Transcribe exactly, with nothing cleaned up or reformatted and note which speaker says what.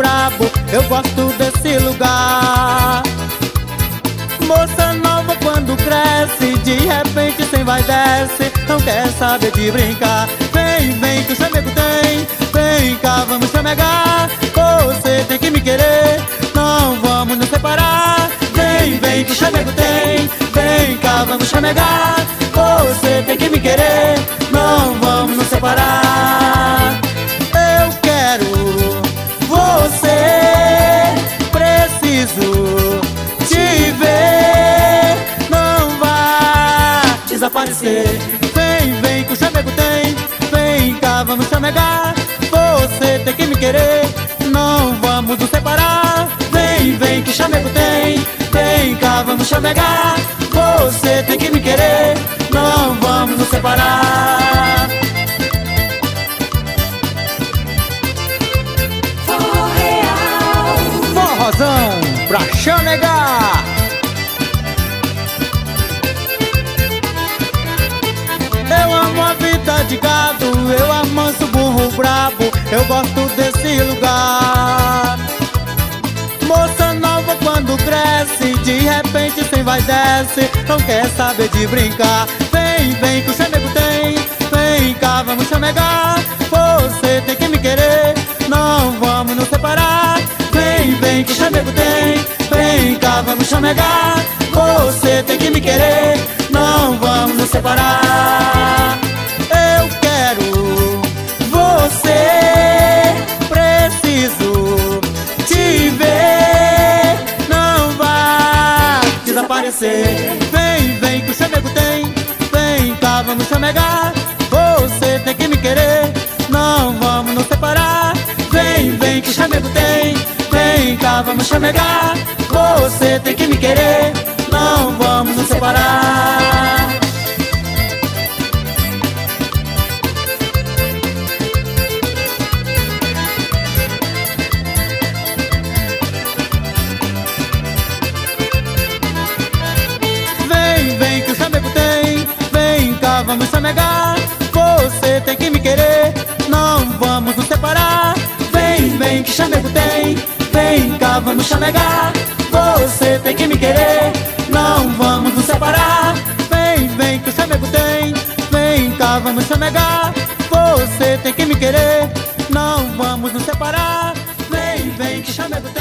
Speaker 1: brabo, eu gosto desse lugar. Moça nova quando cresce, de repente sem vai desce, não quer saber de brincar. Vem, vem que o chamego tem, vem cá, vamos chamegar. Você tem que me querer, não vamos nos separar. Vem, vem que o chamego tem, vem cá, vamos chamegar. Você tem que me querer, não vamos nos separar. Eu quero você, preciso te ver, não vá desaparecer. Vem, vem que o chamego tem, vem cá, vamos chamegar. Você tem que me querer, não vamos nos separar. Vem, vem que o chamego tem, vem cá, vamos chamegar. Você tem que me querer, não vamos nos separar.
Speaker 2: Forró real,
Speaker 1: Forrozão pra chamegar. Eu amo a vida de gado, eu amanso burro brabo, eu gosto desse lugar. Moça nova quando cresce, de repente sem vai desce, não quer saber de brincar. Vem, vem que o chamego tem, vem cá, vamos chamegar. Você tem que me querer, não vamos nos separar. Vem, vem que o chamego tem, vem cá, vamos chamegar. Você tem que me querer, não vamos nos separar. Eu quero você, preciso te ver, não vá desaparecer. Vem, vem que o chamego tem, vem cá, vamos chamegar. Você tem que me querer, não vamos nos separar. Vem, vem que o chamego tem, vem cá, vamos chamegar. Você tem que me querer, não vamos nos separar. Vem, vem que o chamego tem, vem cá, vamos chamegar. Você tem que me querer, não vamos nos separar. Vem, vem que o chamego tem, vem cá, vamos chamegar. Você tem que me querer, não vamos nos separar. Vem, vem que o chamego tem, vem cá, vamos chamegar. Você tem que me querer, não vamos nos separar. Vem, vem que o chamego tem.